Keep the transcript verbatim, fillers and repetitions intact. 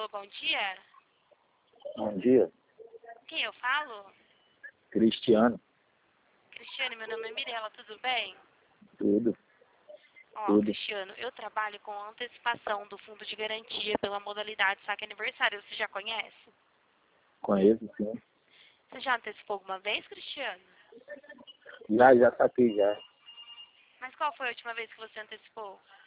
Alô, bom dia? Bom dia, Quem eu falo? Cristiano. Cristiano, meu nome é Mirela, tudo bem? Tudo, Ó, tudo. Cristiano, eu trabalho com antecipação do fundo de garantia pela modalidade saque aniversário. Você já conhece? Conheço, sim. Você já antecipou alguma vez, Cristiano? Já, já saquei, já. Mas qual foi a última vez que você antecipou?